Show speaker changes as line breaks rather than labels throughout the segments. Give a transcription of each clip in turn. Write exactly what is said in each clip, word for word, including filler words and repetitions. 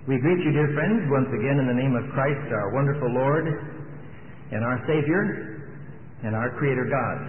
We greet you, dear friends, once again in the name of Christ, our wonderful Lord and our Savior and our Creator God.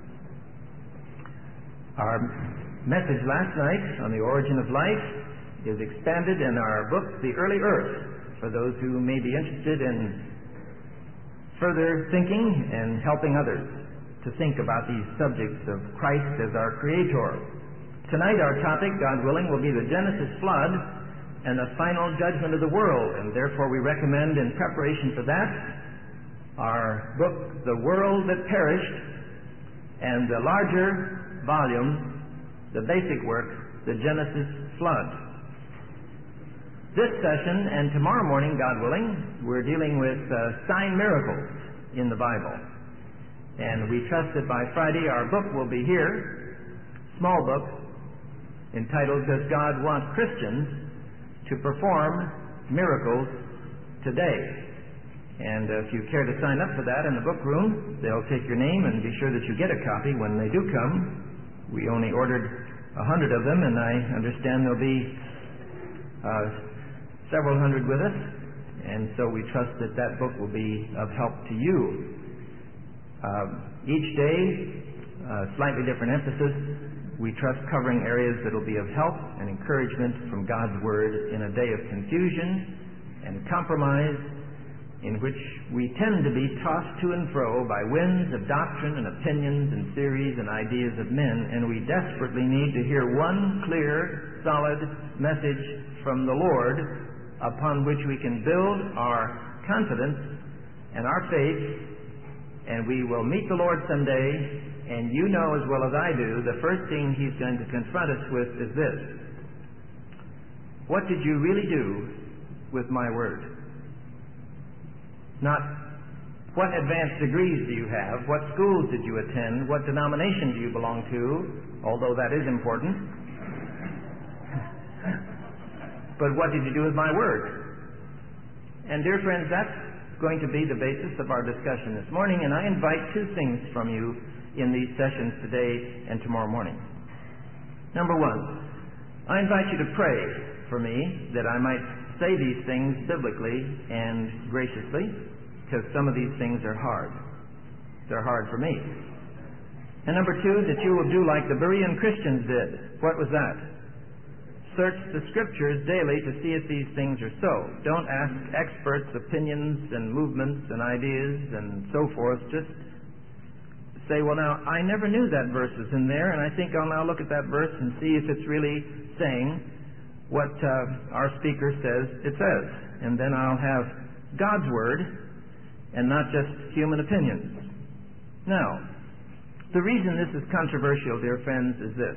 Our message last night on the origin of life is expanded in our book, The Early Earth, for those who may be interested in further thinking and helping others to think about these subjects of Christ as our Creator. Tonight our topic, God willing, will be the Genesis flood and the final judgment of the world, and therefore we recommend in preparation for that our book, The World That Perished, and the larger volume, the basic work, The Genesis Flood. This session and tomorrow morning, God willing, we're dealing with uh, sign miracles in the Bible. And we trust that by Friday our book will be here, small book, entitled, Does God Want Christians to Perform Miracles Today? And uh, if you care to sign up for that in the book room, they'll take your name and be sure that you get a copy when they do come. We only ordered a hundred of them, and I understand there'll be uh, several hundred with us, and so we trust that that book will be of help to you. Uh, each day, uh, slightly different emphasis. We trust covering areas that will be of help and encouragement from God's Word in a day of confusion and compromise, in which we tend to be tossed to and fro by winds of doctrine and opinions and theories and ideas of men, and we desperately need to hear one clear, solid message from the Lord upon which we can build our confidence and our faith, and we will meet the Lord someday. And you know as well as I do, the first thing He's going to confront us with is this: what did you really do with my Word? Not what advanced degrees do you have, what schools did you attend, what denomination do you belong to, although that is important. But what did you do with my Word? And dear friends, that's going to be the basis of our discussion this morning, and I invite two things from you in these sessions today and tomorrow morning. Number one, I invite you to pray for me that I might say these things biblically and graciously, because some of these things are hard. They're hard for me. And number two, that you will do like the Berean Christians did. What was that? Search the Scriptures daily to see if these things are so. Don't ask experts' opinions and movements and ideas and so forth. Just say, well, now, I never knew that verse was in there, and I think I'll now look at that verse and see if it's really saying what uh, our speaker says it says. And then I'll have God's Word and not just human opinions. Now, the reason this is controversial, dear friends, is this.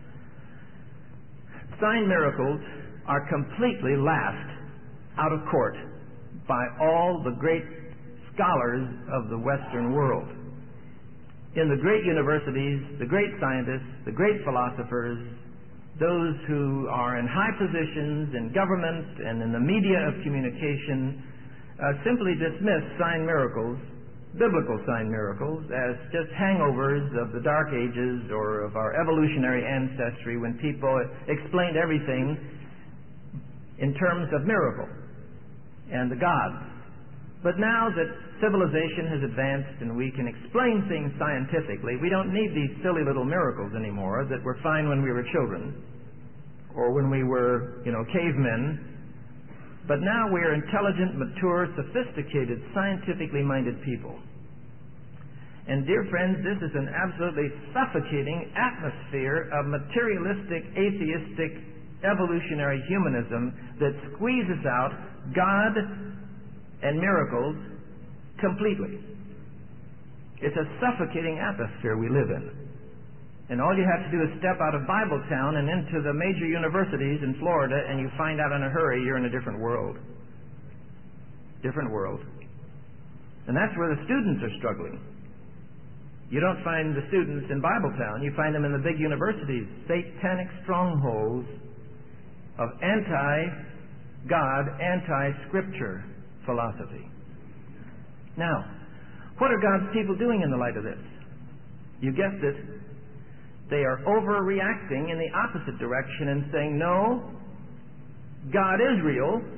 Sign miracles are completely laughed out of court by all the great scholars of the Western world. In the great universities, the great scientists, the great philosophers, those who are in high positions in government and in the media of communication, uh, simply dismiss sign miracles, biblical sign miracles, as just hangovers of the Dark Ages or of our evolutionary ancestry, when people explained everything in terms of miracle and the gods. But now that civilization has advanced and we can explain things scientifically, we don't need these silly little miracles anymore that were fine when we were children or when we were, you know, cavemen. But now we are intelligent, mature, sophisticated, scientifically minded people. And dear friends, this is an absolutely suffocating atmosphere of materialistic, atheistic, evolutionary humanism that squeezes out God and miracles completely. It's a suffocating atmosphere we live in. And all you have to do is step out of Bibletown and into the major universities in Florida, and you find out in a hurry you're in a different world. Different world. And that's where the students are struggling. You don't find the students in Bibletown. You find them in the big universities, satanic strongholds of anti-God, anti-Scripture philosophy. Now, what are God's people doing in the light of this? You guessed it. They are overreacting in the opposite direction and saying, no, God is real,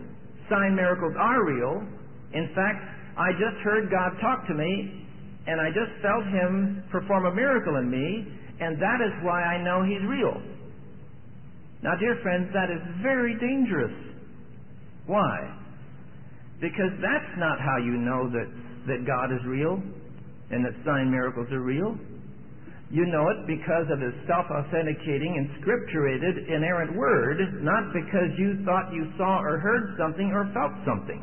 sign miracles are real. In fact, I just heard God talk to me, and I just felt Him perform a miracle in me, and that is why I know He's real. Now, dear friends, that is very dangerous. Why? Because that's not how you know that, that God is real and that sign miracles are real. You know it because of His self-authenticating and scripturated inerrant word, not because you thought you saw or heard something or felt something.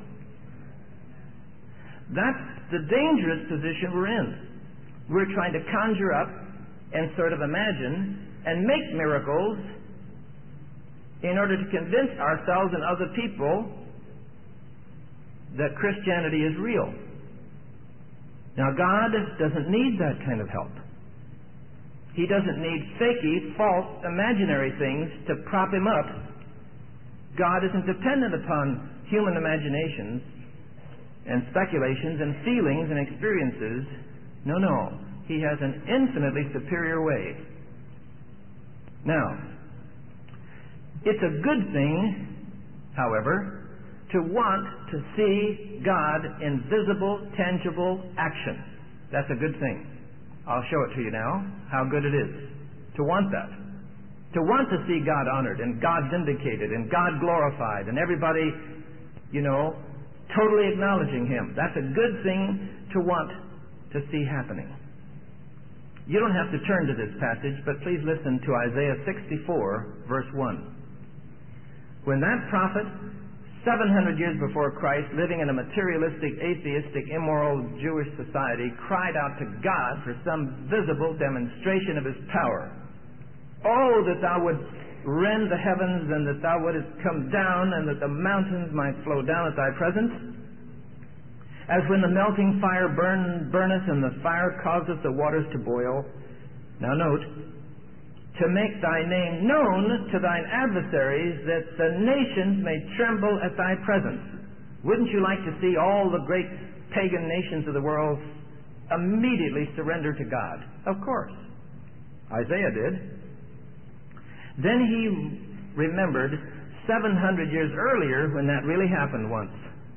That's the dangerous position we're in. We're trying to conjure up and sort of imagine and make miracles in order to convince ourselves and other people that Christianity is real. Now, God doesn't need that kind of help. He doesn't need fakey, false, imaginary things to prop Him up. God isn't dependent upon human imaginations and speculations and feelings and experiences. No, no. He has an infinitely superior way. Now, it's a good thing, however, to want to see God in visible, tangible action. That's a good thing. I'll show it to you now, how good it is to want that. To want to see God honored and God vindicated and God glorified and everybody, you know, totally acknowledging Him. That's a good thing to want to see happening. You don't have to turn to this passage, but please listen to Isaiah sixty-four, verse one. When that prophet, seven hundred years before Christ, living in a materialistic, atheistic, immoral Jewish society, cried out to God for some visible demonstration of His power. Oh, that Thou wouldst rend the heavens, and that Thou wouldst come down, and that the mountains might flow down at Thy presence. As when the melting fire burn, burneth, and the fire causeth the waters to boil. Now note, to make Thy name known to Thine adversaries, that the nations may tremble at Thy presence. Wouldn't you like to see all the great pagan nations of the world immediately surrender to God? Of course. Isaiah did. Then he remembered seven hundred years earlier when that really happened once.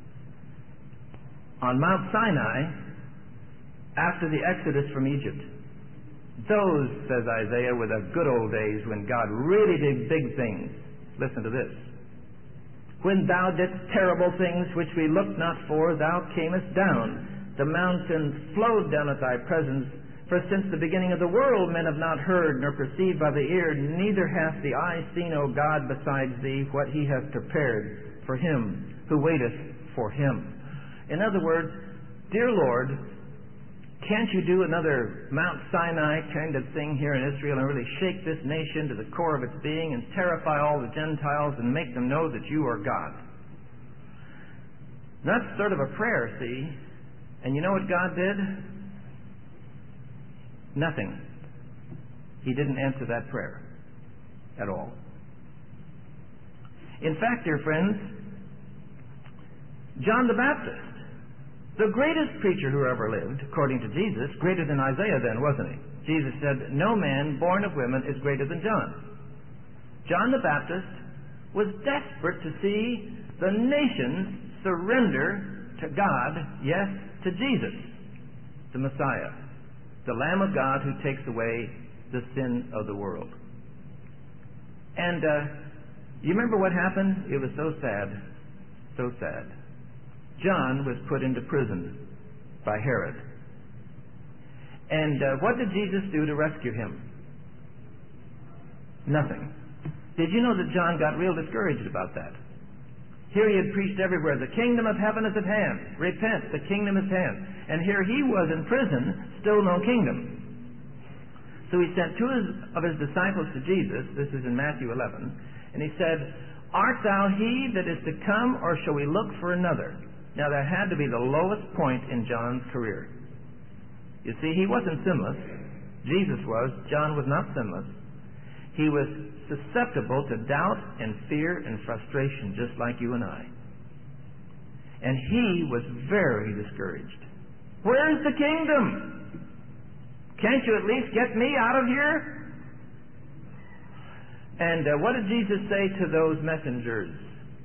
On Mount Sinai, after the Exodus from Egypt. Those, says Isaiah, were the good old days when God really did big things. Listen to this. When Thou didst terrible things which we looked not for, Thou camest down. The mountains flowed down at Thy presence. For since the beginning of the world men have not heard, nor perceived by the ear, neither hath the eye seen, O God, besides Thee, what He hath prepared for him who waiteth for Him. In other words, dear Lord, can't You do another Mount Sinai kind of thing here in Israel and really shake this nation to the core of its being and terrify all the Gentiles and make them know that You are God? That's sort of a prayer, see? And you know what God did? Nothing. He didn't answer that prayer at all. In fact, dear friends, John the Baptist, the greatest preacher who ever lived, according to Jesus, greater than Isaiah then, wasn't he? Jesus said, no man born of women is greater than John. John the Baptist was desperate to see the nations surrender to God, yes, to Jesus, the Messiah, the Lamb of God who takes away the sin of the world. And uh, you remember what happened? It was so sad, so sad. John was put into prison by Herod. And uh, what did Jesus do to rescue him? Nothing. Did you know that John got real discouraged about that? Here he had preached everywhere, the kingdom of heaven is at hand. Repent, the kingdom is at hand. And here he was in prison, still no kingdom. So he sent two of his disciples to Jesus, this is in Matthew eleven, and he said, art thou he that is to come, or shall we look for another? Now, that had to be the lowest point in John's career. You see, he wasn't sinless. Jesus was. John was not sinless. He was susceptible to doubt and fear and frustration, just like you and I. And he was very discouraged. Where's the kingdom? Can't you at least get me out of here? And uh, what did Jesus say to those messengers?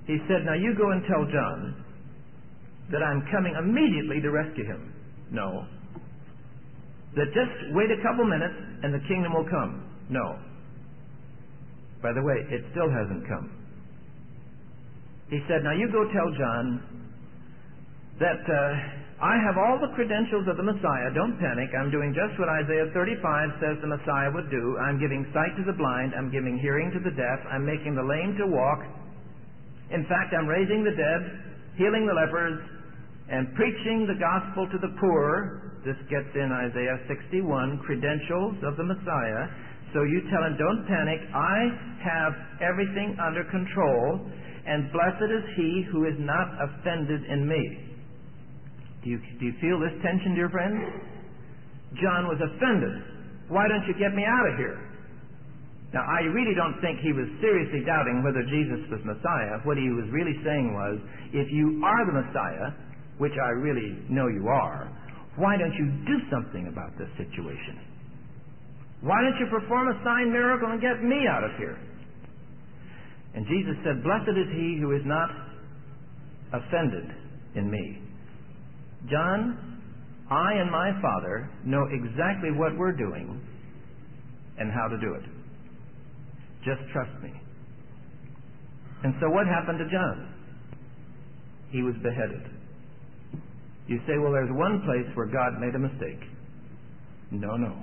He said, now you go and tell John that I'm coming immediately to rescue him. No. That just wait a couple minutes and the kingdom will come. No. By the way, it still hasn't come. He said, now you go tell John that uh, I have all the credentials of the Messiah. Don't panic. I'm doing just what Isaiah thirty-five says the Messiah would do. I'm giving sight to the blind. I'm giving hearing to the deaf. I'm making the lame to walk. In fact, I'm raising the dead, healing the lepers, and preaching the gospel to the poor. This gets in Isaiah sixty-one, credentials of the Messiah. So you tell him, don't panic. I have everything under control, and blessed is he who is not offended in me. Do you, do you feel this tension, dear friends? John was offended. Why don't you get me out of here? Now, I really don't think he was seriously doubting whether Jesus was Messiah. What he was really saying was, if you are the Messiah, which I really know you are, why don't you do something about this situation? Why don't you perform a sign miracle and get me out of here? And Jesus said, blessed is he who is not offended in me. John, I and my Father know exactly what we're doing and how to do it. Just trust me. And so what happened to John? He was beheaded. You say, well, there's one place where God made a mistake. No, no.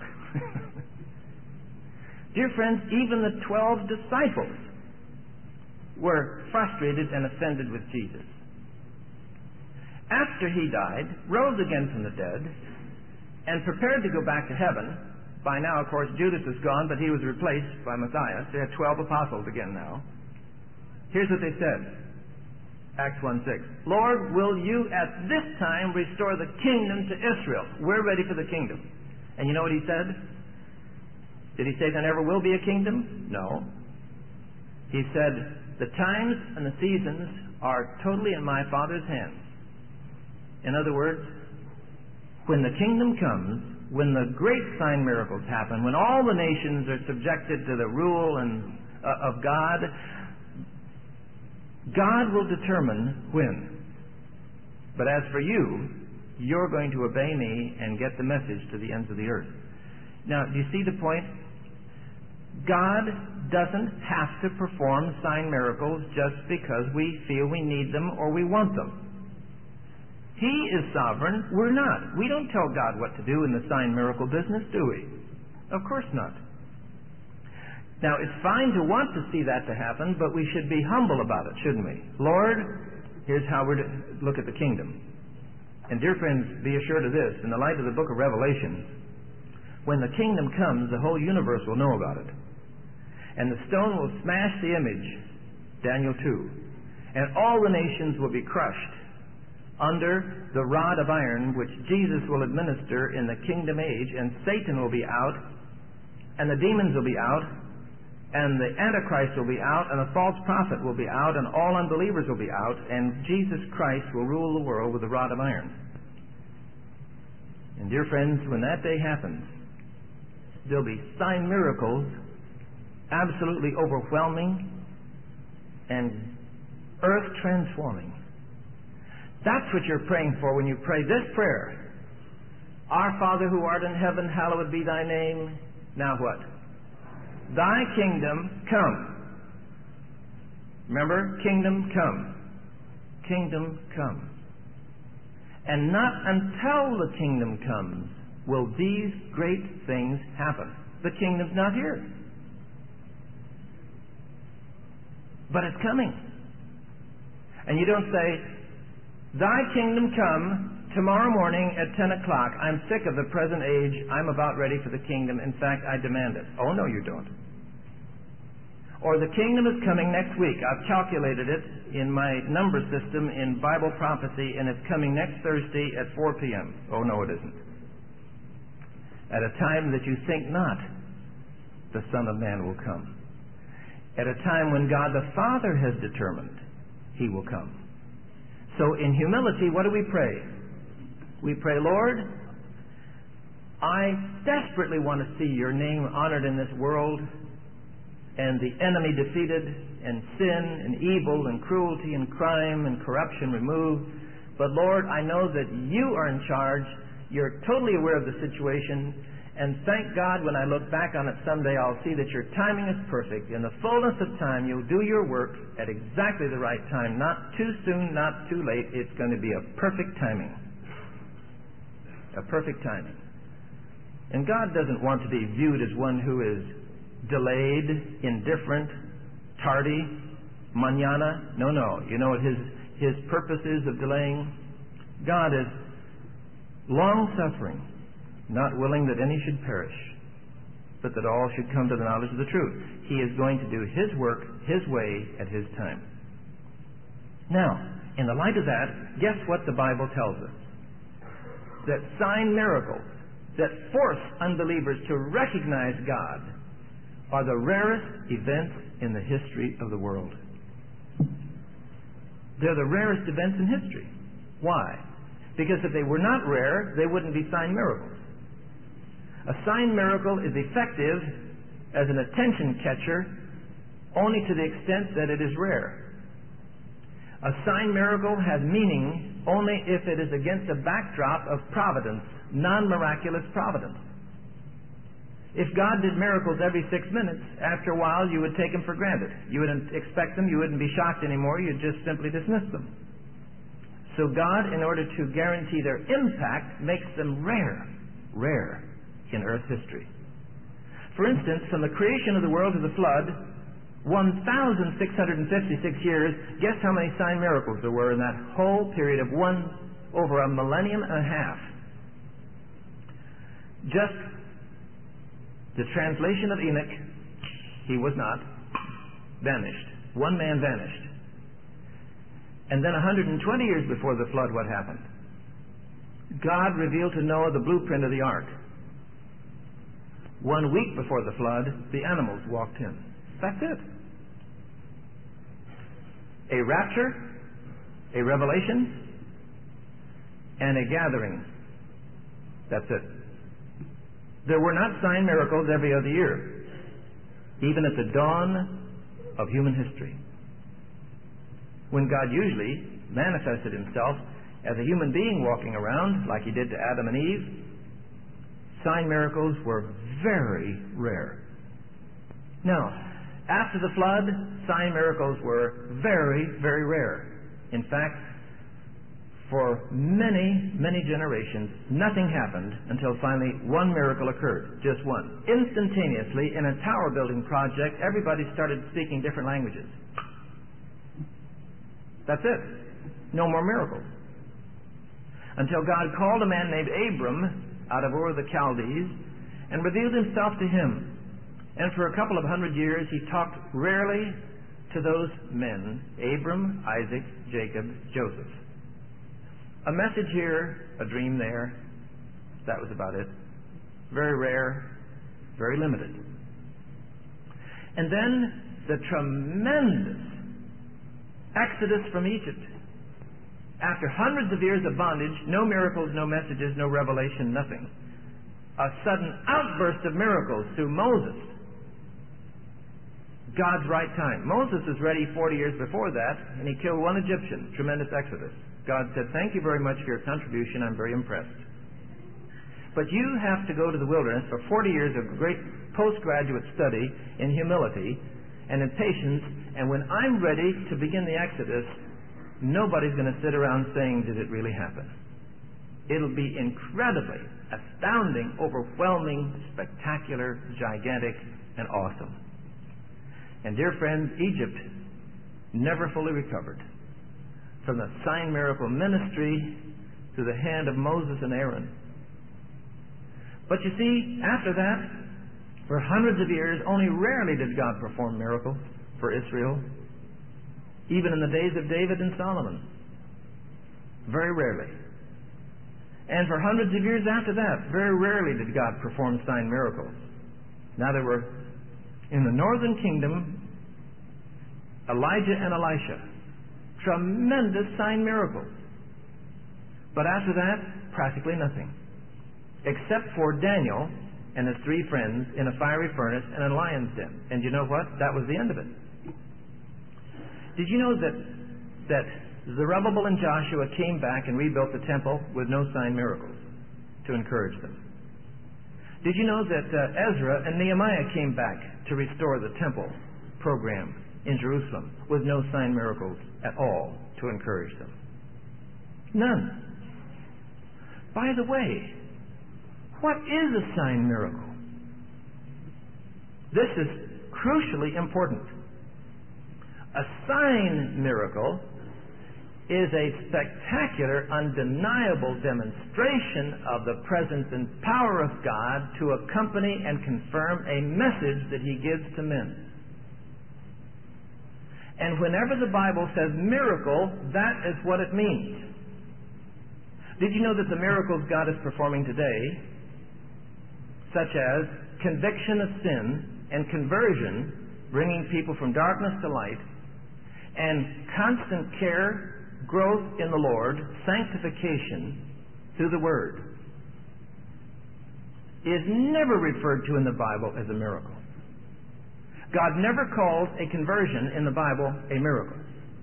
Dear friends, even the twelve disciples were frustrated and offended with Jesus. After he died, rose again from the dead, and prepared to go back to heaven. By now, of course, Judas is gone, but he was replaced by Matthias. They had twelve apostles again now. Here's what they said. Acts one six. Lord, will you at this time restore the kingdom to Israel? We're ready for the kingdom. And you know what he said? Did he say there never will be a kingdom? No. He said, the times and the seasons are totally in my Father's hands. In other words, when the kingdom comes, when the great sign miracles happen, when all the nations are subjected to the rule and uh, of God, God will determine when. But as for you, you're going to obey me and get the message to the ends of the earth. Now, do you see the point? God doesn't have to perform sign miracles just because we feel we need them or we want them. He is sovereign. We're not. We don't tell God what to do in the sign miracle business, do we? Of course not. Now, it's fine to want to see that to happen, but we should be humble about it, shouldn't we? Lord, here's how we're to look at the kingdom. And dear friends, be assured of this, in the light of the book of Revelation, when the kingdom comes, the whole universe will know about it. And the stone will smash the image, Daniel two, and all the nations will be crushed under the rod of iron which Jesus will administer in the kingdom age, and Satan will be out, and the demons will be out, and the Antichrist will be out, and the false prophet will be out, and all unbelievers will be out, and Jesus Christ will rule the world with a rod of iron. And dear friends, when that day happens, there'll be sign miracles, absolutely overwhelming and earth transforming. That's what you're praying for when you pray this prayer. Our Father who art in heaven, hallowed be thy name. Now what? Thy kingdom come. Remember? Kingdom come. Kingdom come. And not until the kingdom comes will these great things happen. The kingdom's not here. But it's coming. And you don't say, thy kingdom come tomorrow morning at ten o'clock. I'm sick of the present age. I'm about ready for the kingdom. In fact, I demand it. Oh, no, you don't. Or the kingdom is coming next week. I've calculated it in my number system in Bible prophecy, and it's coming next Thursday at four p.m. Oh, no, it isn't. At a time that you think not, the Son of Man will come. At a time when God the Father has determined He will come. So in humility, what do we pray? We pray, Lord, I desperately want to see your name honored in this world. and the enemy defeated, and sin and evil and cruelty and crime and corruption removed. But Lord, I know that you are in charge. You're totally aware of the situation. And thank God when I look back on it someday, I'll see that your timing is perfect. In the fullness of time, you'll do your work at exactly the right time. Not too soon, not too late. It's going to be a perfect timing. A perfect timing. And God doesn't want to be viewed as one who is delayed, indifferent, tardy, mañana. No, no. You know what his, his purpose is of delaying? God is long-suffering, not willing that any should perish, but that all should come to the knowledge of the truth. He is going to do His work His way at His time. Now, in the light of that, guess what the Bible tells us? That sign miracles that force unbelievers to recognize God are the rarest events in the history of the world. They're the rarest events in history. Why? Because if they were not rare, they wouldn't be sign miracles. A sign miracle is effective as an attention catcher only to the extent that it is rare. A sign miracle has meaning only if it is against a backdrop of providence, non-miraculous providence. If God did miracles every six minutes, after a while you would take them for granted. You wouldn't expect them, you wouldn't be shocked anymore, you'd just simply dismiss them. So God, in order to guarantee their impact, makes them rare, rare in Earth history. For instance, from the creation of the world to the flood, one thousand six hundred fifty-six years, guess how many sign miracles there were in that whole period of one, over a millennium and a half. Just the translation of Enoch, he was not, vanished. One man vanished. And then one hundred twenty years before the flood, what happened? God revealed to Noah the blueprint of the ark. One week before the flood, the animals walked in. That's it. A rapture, a revelation, and a gathering. That's it. There were not sign miracles every other year, even at the dawn of human history, when God usually manifested Himself as a human being walking around like He did to Adam and Eve. Sign miracles were very rare. Now, after the flood, sign miracles were very, very rare. In fact, for many, many generations, nothing happened until finally one miracle occurred. Just one. Instantaneously, in a tower building project, everybody started speaking different languages. That's it. No more miracles. Until God called a man named Abram out of Ur of the Chaldees and revealed Himself to him. And for a couple of hundred years, He talked rarely to those men, Abram, Isaac, Jacob, Joseph. A message here, a dream there. That was about it. Very rare, very limited. And then the tremendous exodus from Egypt. After hundreds of years of bondage, no miracles, no messages, no revelation, nothing. A sudden outburst of miracles through Moses. God's right time. Moses was ready forty years before that, and he killed one Egyptian. Tremendous exodus. God said, "Thank you very much for your contribution. I'm very impressed. But you have to go to the wilderness for forty years of great postgraduate study in humility and in patience, and when I'm ready to begin the exodus, nobody's going to sit around saying, 'Did it really happen?' It'll be incredibly astounding, overwhelming, spectacular, gigantic, and awesome." And dear friends, Egypt never fully recovered from the sign miracle ministry through the hand of Moses and Aaron. But you see, after that, for hundreds of years, only rarely did God perform miracles for Israel, even in the days of David and Solomon. Very rarely. And for hundreds of years after that, very rarely did God perform sign miracles. Now there were, in the northern kingdom, Elijah and Elisha. Tremendous sign miracles. But after that, practically nothing. Except for Daniel and his three friends in a fiery furnace and a lion's den. And you know what? That was the end of it. Did you know that that Zerubbabel and Joshua came back and rebuilt the temple with no sign miracles to encourage them? Did you know that uh, Ezra and Nehemiah came back to restore the temple program in Jerusalem with no sign miracles at all to encourage them? None. By the way, what is a sign miracle? This is crucially important. A sign miracle is a spectacular, undeniable demonstration of the presence and power of God to accompany and confirm a message that He gives to men. And whenever the Bible says miracle, that is what it means. Did you know that the miracles God is performing today, such as conviction of sin and conversion, bringing people from darkness to light, and constant care, growth in the Lord, sanctification through the Word, is never referred to in the Bible as a miracle. God never calls a conversion in the Bible a miracle.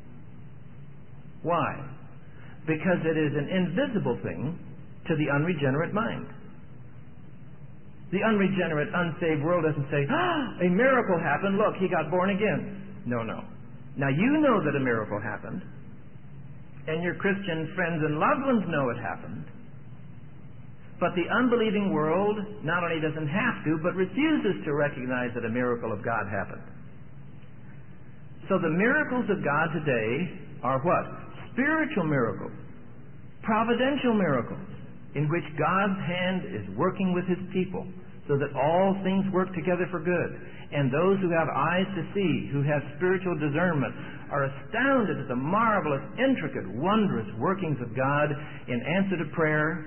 Why? Because it is an invisible thing to the unregenerate mind. The unregenerate, unsaved world doesn't say, ah, a miracle happened, look, he got born again. No, no. Now you know that a miracle happened, and your Christian friends and loved ones know it happened. But the unbelieving world not only doesn't have to, but refuses to recognize that a miracle of God happened. So the miracles of God today are what? Spiritual miracles, providential miracles, in which God's hand is working with His people so that all things work together for good. And those who have eyes to see, who have spiritual discernment, are astounded at the marvelous, intricate, wondrous workings of God in answer to prayer,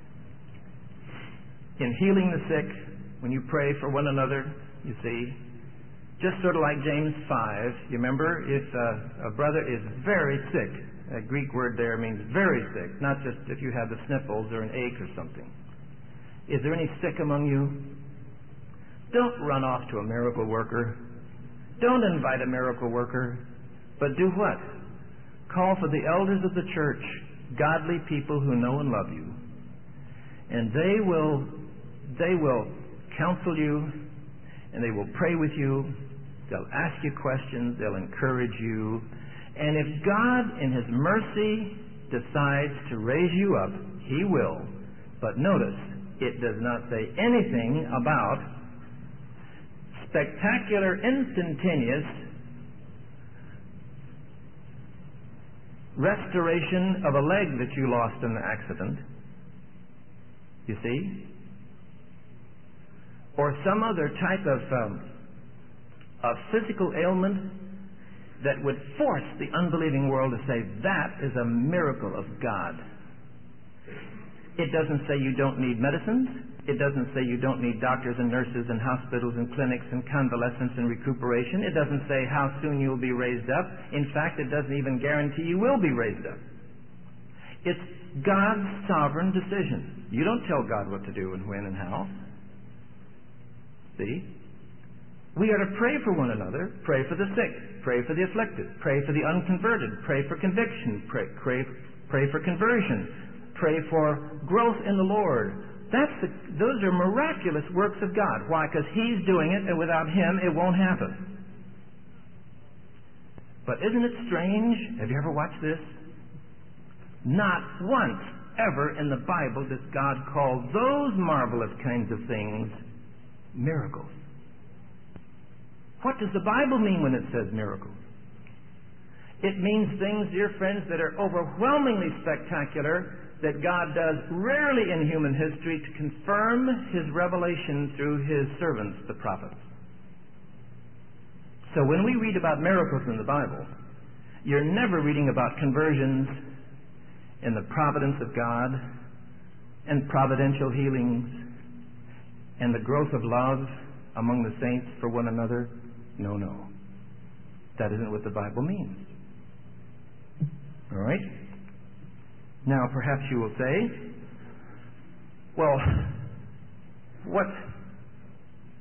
in healing the sick, when you pray for one another, you see. Just sort of like James five, you remember, if uh, a brother is very sick, that Greek word there means very sick, not just if you have the sniffles or an ache or something. Is there any sick among you? Don't run off to a miracle worker. Don't invite a miracle worker. But do what? Call for the elders of the church, godly people who know and love you. And they will, they will counsel you, and they will pray with you. They'll ask you questions. They'll encourage you. And if God, in His mercy, decides to raise you up, He will. But notice, it does not say anything about spectacular, instantaneous restoration of a leg that you lost in the accident. You see? Or some other type of, um, of physical ailment that would force the unbelieving world to say, that is a miracle of God. It doesn't say you don't need medicines. It doesn't say you don't need doctors and nurses and hospitals and clinics and convalescence and recuperation. It doesn't say how soon you will be raised up. In fact, it doesn't even guarantee you will be raised up. It's God's sovereign decision. You don't tell God what to do and when and how. See? We are to pray for one another, pray for the sick, pray for the afflicted, pray for the unconverted, pray for conviction, pray, pray, pray for conversion, pray for growth in the Lord. That's the, those are miraculous works of God. Why? Because He's doing it, and without Him it won't happen. But isn't it strange? Have you ever watched this? Not once ever in the Bible does God call those marvelous kinds of things miracles. What does the Bible mean when it says miracles? It means things, dear friends, that are overwhelmingly spectacular, that God does rarely in human history to confirm His revelation through His servants, the prophets. So when we read about miracles in the Bible, you're never reading about conversions in the providence of God and providential healings and the growth of love among the saints for one another. No, no. That isn't what the Bible means. All right? Now, perhaps you will say, well, what,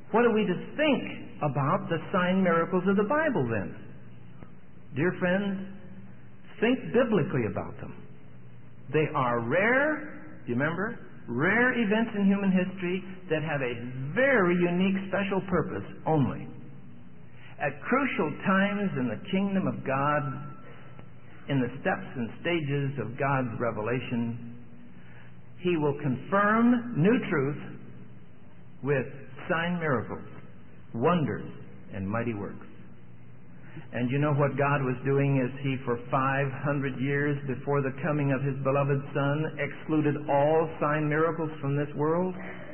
What are we to think about the sign miracles of the Bible then? Dear friends, think biblically about them. They are rare, do you remember? Rare events in human history that have a very unique special purpose only. At crucial times in the kingdom of God, in the steps and stages of God's revelation, He will confirm new truth with sign miracles, wonders, and mighty works. And you know what God was doing as He, for five hundred years before the coming of His beloved Son, excluded all sign miracles from this world?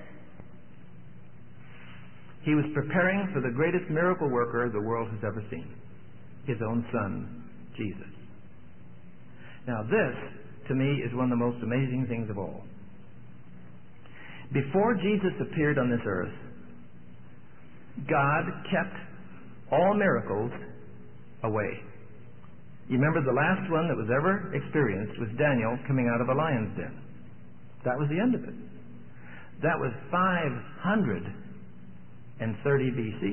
He was preparing for the greatest miracle worker the world has ever seen, His own Son, Jesus. Now this, to me, is one of the most amazing things of all. Before Jesus appeared on this earth, God kept all miracles away. You remember the last one that was ever experienced was Daniel coming out of a lion's den. That was the end of it. That was five hundred thirty B C.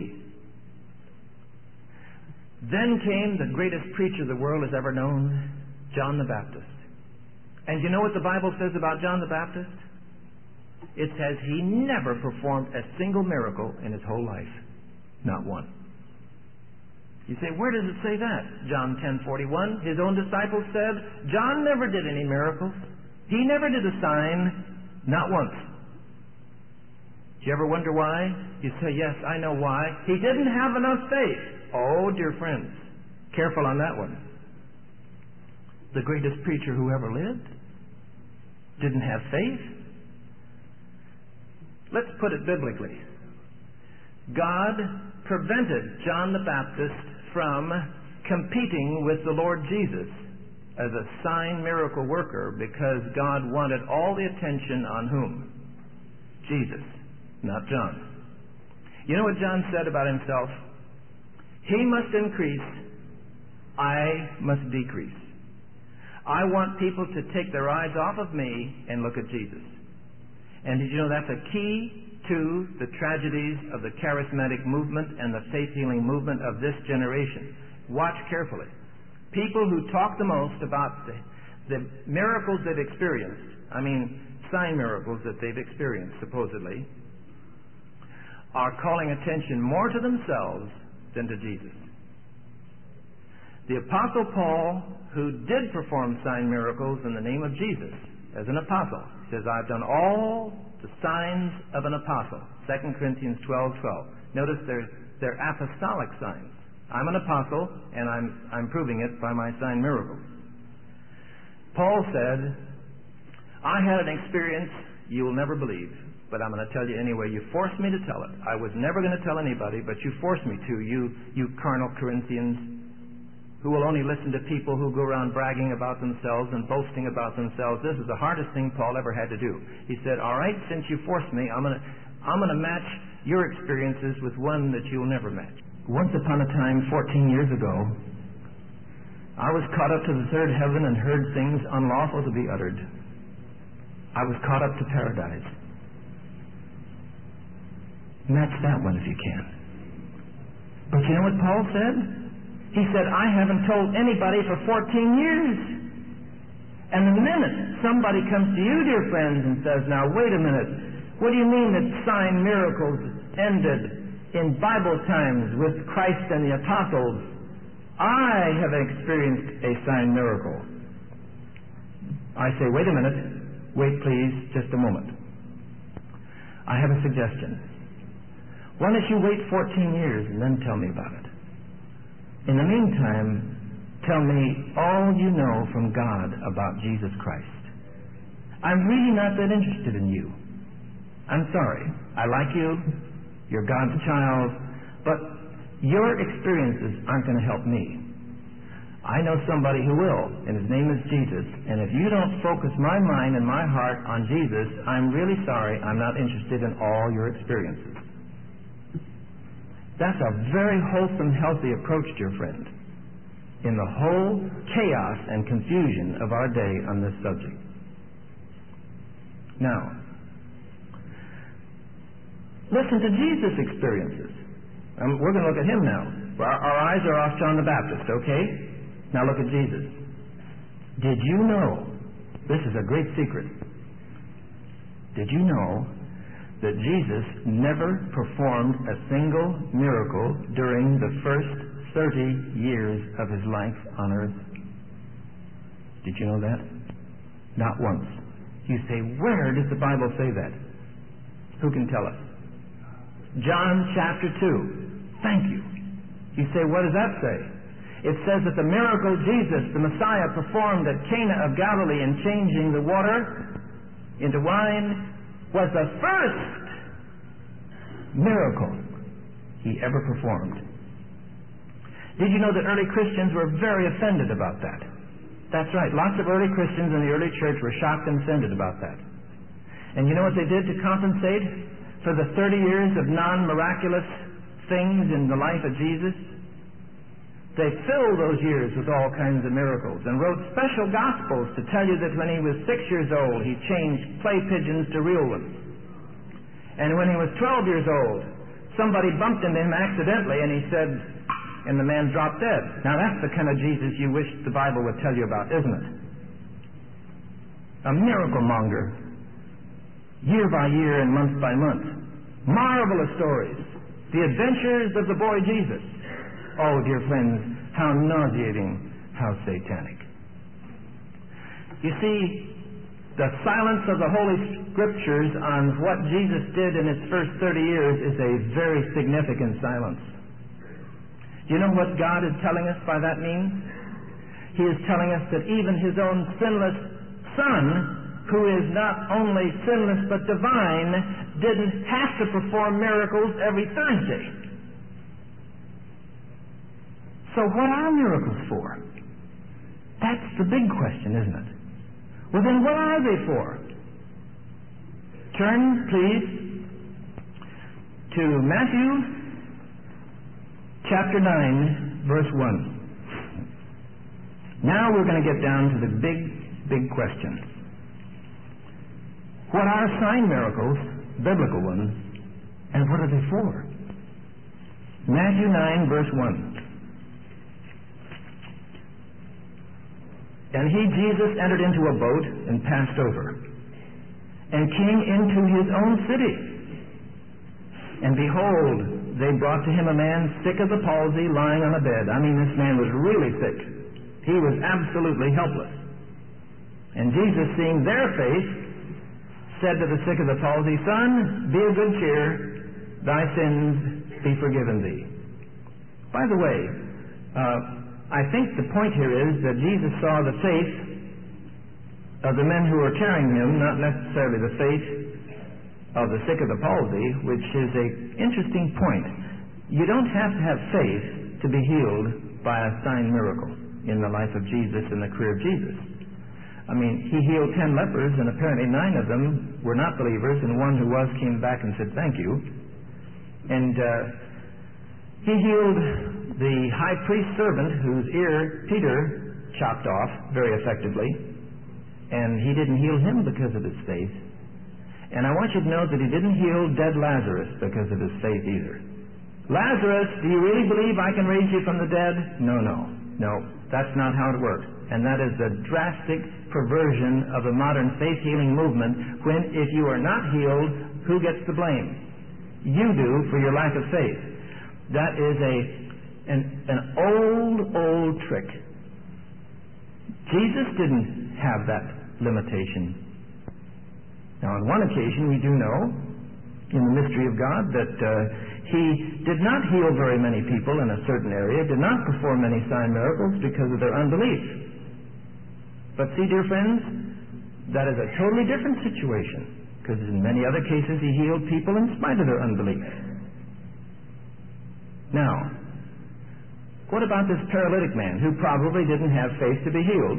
Then came the greatest preacher the world has ever known, John the Baptist. And you know what the Bible says about John the Baptist? It says he never performed a single miracle in his whole life. Not one. You say, where does it say that? John ten forty-one, his own disciples said, John never did any miracles. He never did a sign, not once. Do you ever wonder why? You say, yes, I know why. He didn't have enough faith. Oh, dear friends, careful on that one. The greatest preacher who ever lived didn't have faith. Let's put it biblically. God prevented John the Baptist from competing with the Lord Jesus as a sign miracle worker because God wanted all the attention on whom? Jesus, not John. You know what John said about himself? He must increase, I must decrease. I want people to take their eyes off of me and look at Jesus. And did you know that's a key to the tragedies of the charismatic movement and the faith-healing movement of this generation? Watch carefully. People who talk the most about the, the miracles they've experienced, I mean sign miracles that they've experienced, supposedly, are calling attention more to themselves than to Jesus. The Apostle Paul, who did perform sign miracles in the name of Jesus as an apostle, says, I've done all the signs of an apostle. Second Corinthians twelve twelve. Notice they're, they're apostolic signs. I'm an apostle, and I'm, I'm proving it by my sign miracles. Paul said, I had an experience you will never believe, but I'm going to tell you anyway. You forced me to tell it. I was never going to tell anybody, but you forced me to, you, you carnal Corinthians, who will only listen to people who go around bragging about themselves and boasting about themselves. This is the hardest thing Paul ever had to do. He said, all right, since you forced me, I'm going to I'm going to match your experiences with one that you'll never match. Once upon a time, fourteen years ago, I was caught up to the third heaven and heard things unlawful to be uttered. I was caught up to paradise. Match that one if you can. But you know what Paul said? He said, I haven't told anybody for fourteen years. And the minute somebody comes to you, dear friends, and says, now wait a minute, what do you mean that sign miracles ended in Bible times with Christ and the apostles? I have experienced a sign miracle. I say, wait a minute, wait please, just a moment. I have a suggestion. Why don't you wait fourteen years and then tell me about it? In the meantime, tell me all you know from God about Jesus Christ. I'm really not that interested in you. I'm sorry. I like you. You're God's child. But your experiences aren't going to help me. I know somebody who will, and his name is Jesus. And if you don't focus my mind and my heart on Jesus, I'm really sorry I'm not interested in all your experiences. That's a very wholesome, healthy approach, dear friend, in the whole chaos and confusion of our day on this subject. Now, Listen to Jesus' experiences. Um, we're going to look at him now. Our, our eyes are off John the Baptist, okay? Now look at Jesus. Did you know, this is a great secret, did you know that Jesus never performed a single miracle during the first thirty years of his life on earth? Did you know that? Not once. You say, where does the Bible say that? Who can tell us? John chapter two. Thank you. You say, what does that say? It says that the miracle Jesus, the Messiah, performed at Cana of Galilee in changing the water into wine was the first miracle he ever performed. Did you know that early Christians were very offended about that? That's right. Lots of early Christians in the early church were shocked and offended about that. And you know what they did to compensate for the thirty years of non-miraculous things in the life of Jesus? They filled those years with all kinds of miracles and wrote special gospels to tell you that when he was six years old, he changed clay pigeons to real ones. And when he was twelve years old, somebody bumped into him accidentally and he said, and the man dropped dead. Now that's the kind of Jesus you wish the Bible would tell you about, isn't it? A miracle monger. Year by year and month by month. Marvelous stories. The adventures of the boy Jesus. Oh, dear friends, how nauseating, how satanic. You see, the silence of the Holy Scriptures on what Jesus did in his first thirty years is a very significant silence. Do you know what God is telling us by that means? He is telling us that even his own sinless Son, who is not only sinless but divine, didn't have to perform miracles every Thursday. So what are miracles for? That's the big question, isn't it? Well, then what are they for? Turn, please, to Matthew chapter nine, verse one. Now we're going to get down to the big, big question. What are sign miracles, biblical ones, and what are they for? Matthew nine, verse one. And he, Jesus, entered into a boat and passed over, and came into his own city. And behold, they brought to him a man sick of the palsy, lying on a bed. I mean, this man was really sick. He was absolutely helpless. And Jesus, seeing their faith, said to the sick of the palsy, Son, be of good cheer, thy sins be forgiven thee. By the way, uh, I think the point here is that Jesus saw the faith of the men who were carrying him, not necessarily the faith of the sick of the palsy, which is an interesting point. You don't have to have faith to be healed by a sign miracle in the life of Jesus and the career of Jesus. I mean, he healed ten lepers, and apparently nine of them were not believers, and one who was came back and said, thank you. And uh, he healed the high priest's servant whose ear Peter chopped off very effectively, and he didn't heal him because of his faith. And I want you to know that he didn't heal dead Lazarus because of his faith either. Lazarus, do you really believe I can raise you from the dead? No, no, no. That's not how it works. And that is the drastic perversion of the modern faith-healing movement when, if you are not healed, who gets the blame? You do for your lack of faith. That is a An, an old, old trick. Jesus didn't have that limitation. Now, on one occasion, we do know, in the mystery of God, that uh, he did not heal very many people in a certain area, did not perform many sign miracles because of their unbelief. But see, dear friends, that is a totally different situation, because in many other cases, he healed people in spite of their unbelief. Now, what about this paralytic man who probably didn't have faith to be healed?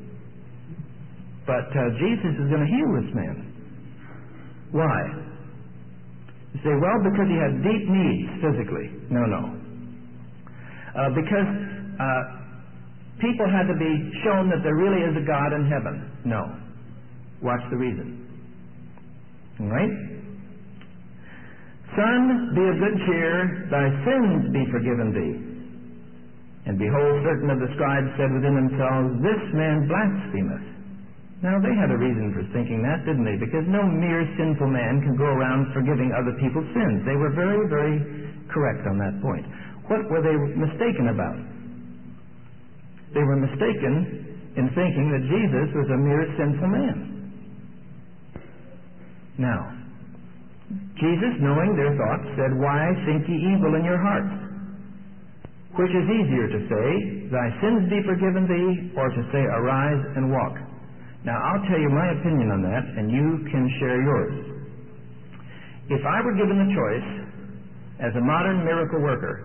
But uh, Jesus is going to heal this man. Why? You say, well, because he had deep needs physically. No, no. Uh, because uh, people had to be shown that there really is a God in heaven. No. Watch the reason. All right? Son, be of good cheer, thy sins be forgiven thee. And behold, certain of the scribes said within themselves, This man blasphemeth. Now they had a reason for thinking that, didn't they? Because no mere sinful man can go around forgiving other people's sins. They were very, very correct on that point. What were they mistaken about? They were mistaken in thinking that Jesus was a mere sinful man. Now, Jesus, knowing their thoughts, said, Why think ye evil in your hearts? Which is easier to say, Thy sins be forgiven thee, or to say, Arise and walk? Now, I'll tell you my opinion on that, and you can share yours. If I were given the choice, as a modern miracle worker,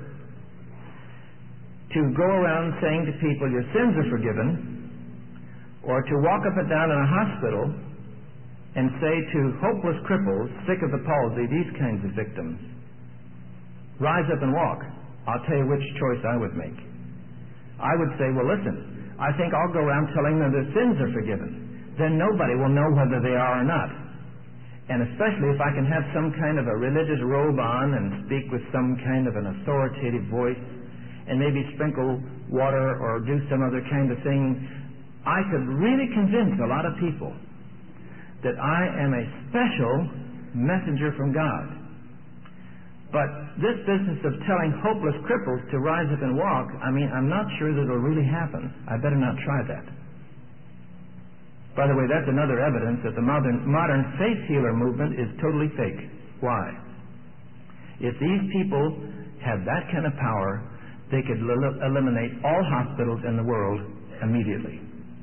to go around saying to people, Your sins are forgiven, or to walk up and down in a hospital and say to hopeless cripples, sick of the palsy, these kinds of victims, Rise up and walk, I'll tell you which choice I would make. I would say, well, listen, I think I'll go around telling them their sins are forgiven. Then nobody will know whether they are or not. And especially if I can have some kind of a religious robe on and speak with some kind of an authoritative voice and maybe sprinkle water or do some other kind of thing, I could really convince a lot of people that I am a special messenger from God. But this business of telling hopeless cripples to rise up and walk, I mean, I'm not sure that it'll really happen. I better not try that. By the way, that's another evidence that the modern, modern faith healer movement is totally fake. Why? If these people had that kind of power, they could el- eliminate all hospitals in the world immediately.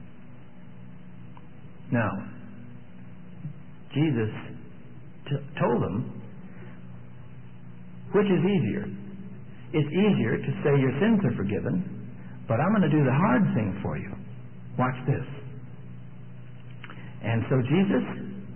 Now, Jesus t- told them, which is easier? It's easier to say your sins are forgiven, but I'm going to do the hard thing for you. Watch this. And so Jesus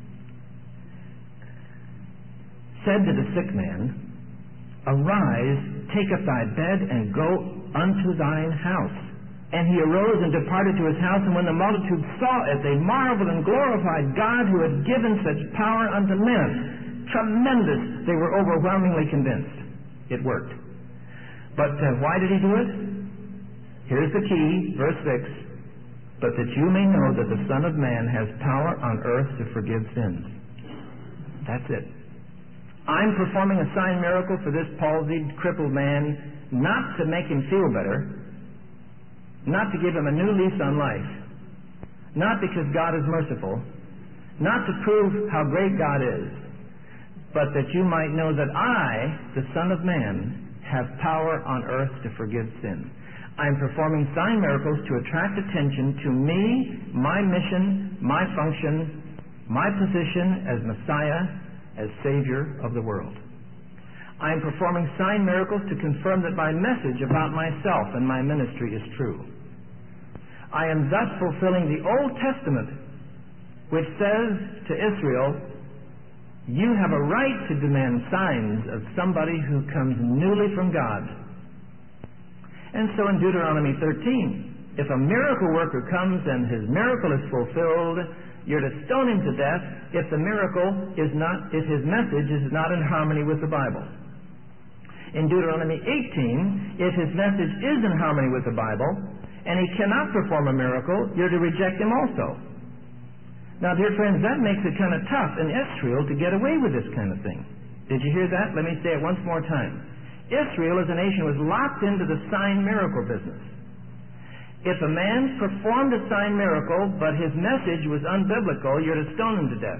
said to the sick man, Arise, take up thy bed, and go unto thine house. And he arose and departed to his house, and when the multitude saw it, they marveled and glorified God who had given such power unto men. Tremendous. They were overwhelmingly convinced. It worked. But uh, why did he do it? Here's the key, verse six. But that you may know that the Son of Man has power on earth to forgive sins. That's it. I'm performing a sign miracle for this palsied, crippled man, not to make him feel better, not to give him a new lease on life, not because God is merciful, not to prove how great God is, but that you might know that I, the Son of Man, have power on earth to forgive sin. I am performing sign miracles to attract attention to me, my mission, my function, my position as Messiah, as Savior of the world. I am performing sign miracles to confirm that my message about myself and my ministry is true. I am thus fulfilling the Old Testament, which says to Israel, you have a right to demand signs of somebody who comes newly from God. And so in Deuteronomy thirteen, if a miracle worker comes and his miracle is fulfilled, you're to stone him to death if the miracle is not, if his message is not in harmony with the Bible. In Deuteronomy eighteen, if his message is in harmony with the Bible and he cannot perform a miracle, you're to reject him also. Now, dear friends, that makes it kind of tough in Israel to get away with this kind of thing. Did you hear that? Let me say it once more time. Israel as a nation was locked into the sign miracle business. If a man performed a sign miracle, but his message was unbiblical, you're to stone him to death.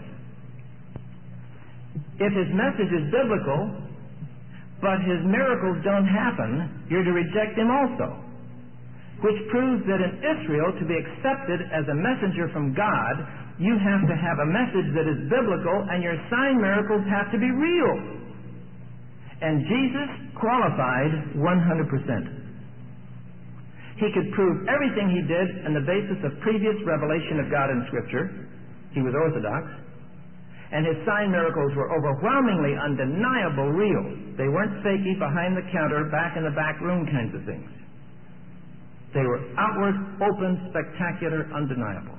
If his message is biblical, but his miracles don't happen, you're to reject him also. Which proves that in Israel, to be accepted as a messenger from God, you have to have a message that is biblical, and your sign miracles have to be real. And Jesus qualified one hundred percent. He could prove everything he did on the basis of previous revelation of God in Scripture. He was orthodox. And his sign miracles were overwhelmingly, undeniable real. They weren't fakey, behind the counter, back in the back room kinds of things. They were outward, open, spectacular, undeniable.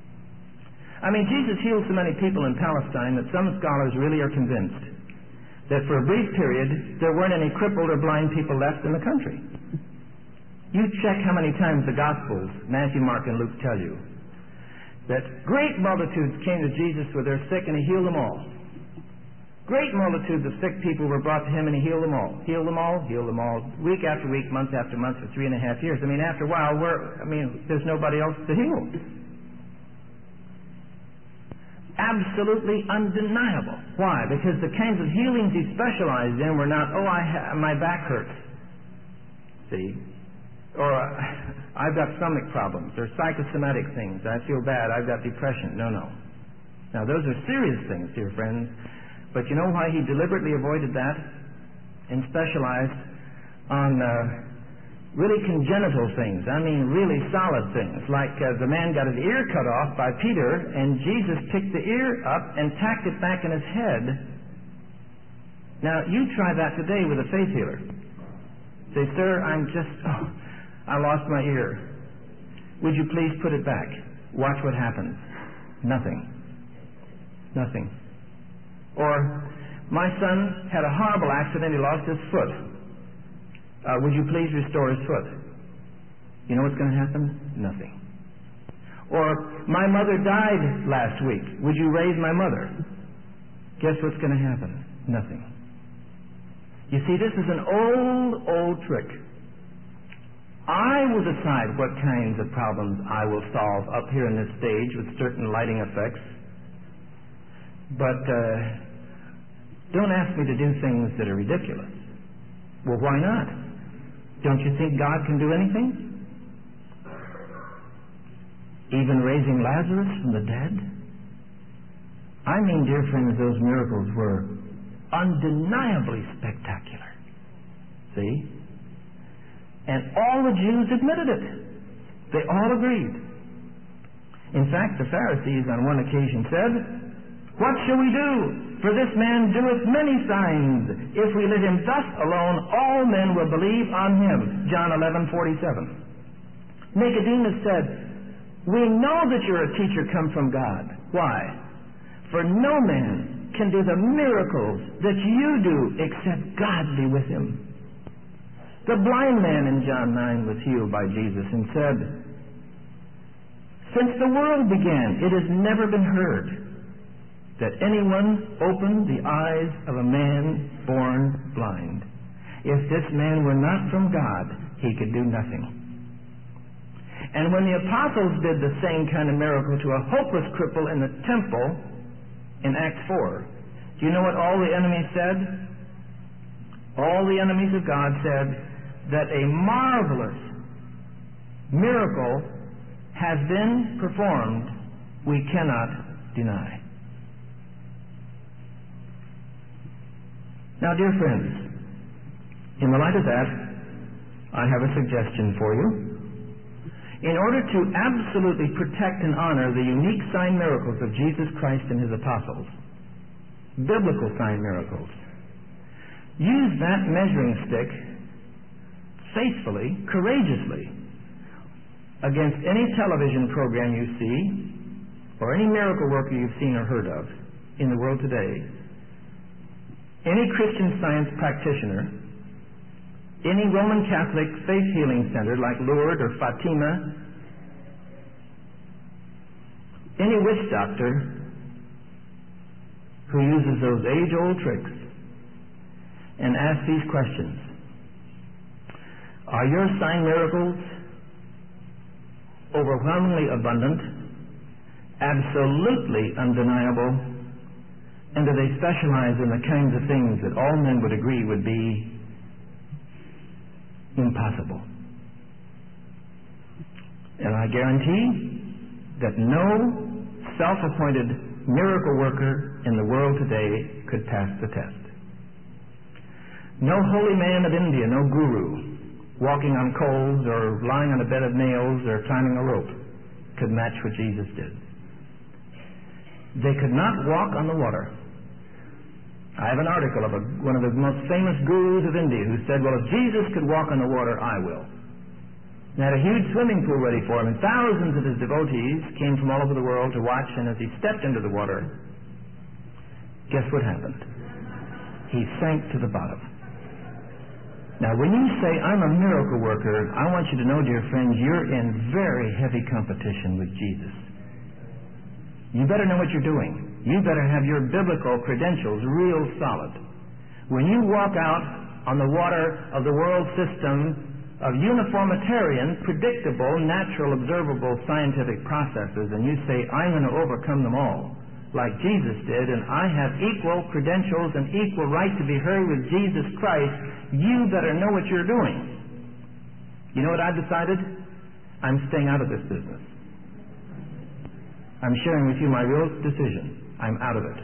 I mean, Jesus healed so many people in Palestine that some scholars really are convinced that for a brief period there weren't any crippled or blind people left in the country. You check how many times the Gospels, Matthew, Mark, and Luke tell you that great multitudes came to Jesus with their sick and he healed them all. Great multitudes of sick people were brought to him and he healed them all. Healed them all, healed them all, week after week, month after month for three and a half years. I mean, after a while, we're, I mean, there's nobody else to heal. Absolutely undeniable. Why? Because the kinds of healings he specialized in were not, oh, I ha- my back hurts. See? Or uh, I've got stomach problems, or psychosomatic things. I feel bad. I've got depression. No, no. Now, those are serious things, dear friends. But you know why he deliberately avoided that and specialized on uh, really congenital things? I mean, really solid things. Like uh, the man got his ear cut off by Peter, and Jesus picked the ear up and tacked it back in his head. Now, you try that today with a faith healer. Say, sir, I'm just... Oh, I lost my ear. Would you please put it back? Watch what happens. Nothing. Nothing. Or, my son had a horrible accident. He lost his foot. Uh, would you please restore his foot? You know what's going to happen? Nothing. Or, my mother died last week. Would you raise my mother? Guess what's going to happen? Nothing. You see, this is an old, old trick. I will decide what kinds of problems I will solve up here in this stage with certain lighting effects. But uh, don't ask me to do things that are ridiculous. Well, why not? Don't you think God can do anything? Even raising Lazarus from the dead? I mean, dear friends, those miracles were undeniably spectacular. See? And all the Jews admitted it. They all agreed. In fact, the Pharisees on one occasion said, "What shall we do? For this man doeth many signs. If we let him thus alone, all men will believe on him." John eleven forty-seven. Nicodemus said, "We know that you're a teacher come from God." Why? "For no man can do the miracles that you do except God be with him." The blind man in John nine was healed by Jesus and said, "Since the world began, it has never been heard that anyone opened the eyes of a man born blind. If this man were not from God, he could do nothing." And when the apostles did the same kind of miracle to a hopeless cripple in the temple in Acts four, do you know what all the enemies said? All the enemies of God said that a marvelous miracle has been performed, we cannot deny. Now, dear friends, in the light of that, I have a suggestion for you. In order to absolutely protect and honor the unique sign miracles of Jesus Christ and his apostles, biblical sign miracles, use that measuring stick faithfully, courageously, against any television program you see or any miracle worker you've seen or heard of in the world today, any Christian Science practitioner, any Roman Catholic faith healing center like Lourdes or Fatima, any witch doctor who uses those age-old tricks, and ask these questions. Are your sign miracles overwhelmingly abundant, absolutely undeniable, and do they specialize in the kinds of things that all men would agree would be impossible? And I guarantee that no self-appointed miracle worker in the world today could pass the test. No holy man of India, no guru, walking on coals or lying on a bed of nails or climbing a rope, could match what Jesus did. They could not walk on the water. I have an article of a, one of the most famous gurus of India who said, well, if Jesus could walk on the water, I will. He had a huge swimming pool ready for him, and thousands of his devotees came from all over the world to watch, and as he stepped into the water, guess what happened? he sank to the bottom. Now, when you say, I'm a miracle worker, I want you to know, dear friends, you're in very heavy competition with Jesus. You better know what you're doing. You better have your biblical credentials real solid. When you walk out on the water of the world system of uniformitarian, predictable, natural, observable, scientific processes, and you say, I'm going to overcome them all, like Jesus did, and I have equal credentials and equal right to be heard with Jesus Christ, you better know what you're doing. You know what I've decided? I'm staying out of this business. I'm sharing with you my real decision. I'm out of it.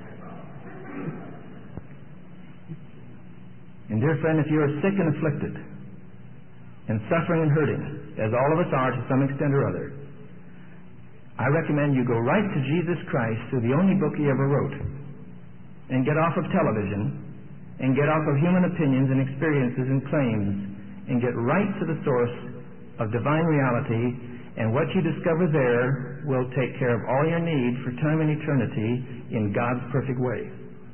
And dear friend, if you are sick and afflicted, and suffering and hurting, as all of us are to some extent or other, I recommend you go right to Jesus Christ through the only book he ever wrote, and get off of television, and get off of human opinions and experiences and claims, and get right to the source of divine reality, and what you discover there will take care of all your need for time and eternity in God's perfect way.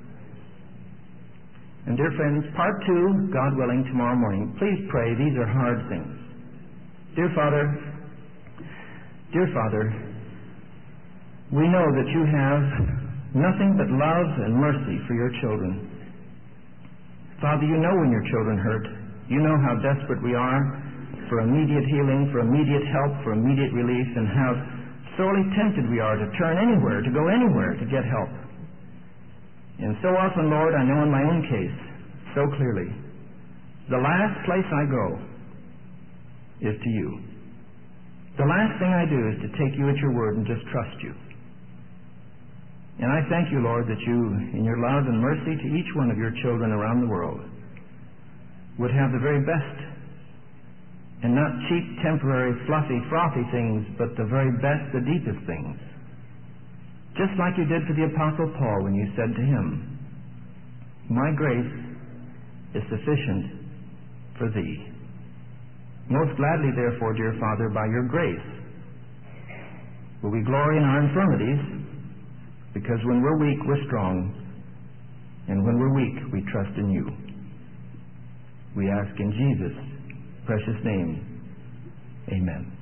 And dear friends, part two, God willing, tomorrow morning. Please pray. These are hard things. Dear Father, dear Father, we know that you have nothing but love and mercy for your children. Father, you know when your children hurt. You know how desperate we are for immediate healing, for immediate help, for immediate relief, and how sorely tempted we are to turn anywhere, to go anywhere to get help. And so often, Lord, I know in my own case, so clearly, the last place I go is to you. The last thing I do is to take you at your word and just trust you. And I thank you, Lord, that you, in your love and mercy to each one of your children around the world, would have the very best, and not cheap, temporary, fluffy, frothy things, but the very best, the deepest things. Just like you did for the Apostle Paul when you said to him, my grace is sufficient for thee. Most gladly, therefore, dear Father, by your grace, will we glory in our infirmities, because when we're weak, we're strong, and when we're weak, we trust in you. We ask in Jesus' precious name, amen.